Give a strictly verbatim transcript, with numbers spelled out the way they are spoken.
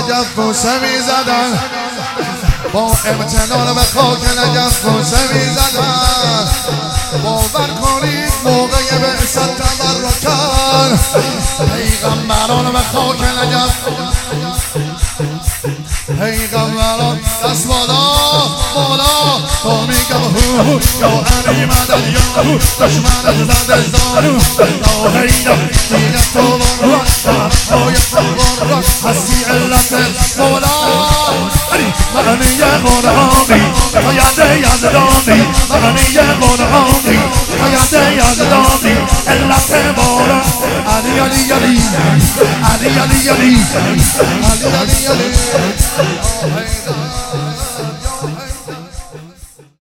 نجف بوسه می زدن، با امتنان به خاک نجف بوسه می زدن. باور کنید موقع بعثت تبرکن پیغمبران به خاک نجف، پیغمبران دست بالا بالا تا میگم هو یا علی مدد یا هو دشمن زد زانو لا هیدا دیگه تو بان رکت های تو بان رکت هستی علت مولا علی مغنی قرآنی حیات یزدانی مغنی قرآنی حیات یزدانی علت مولا علی علی علی علی علی علی علی علی علی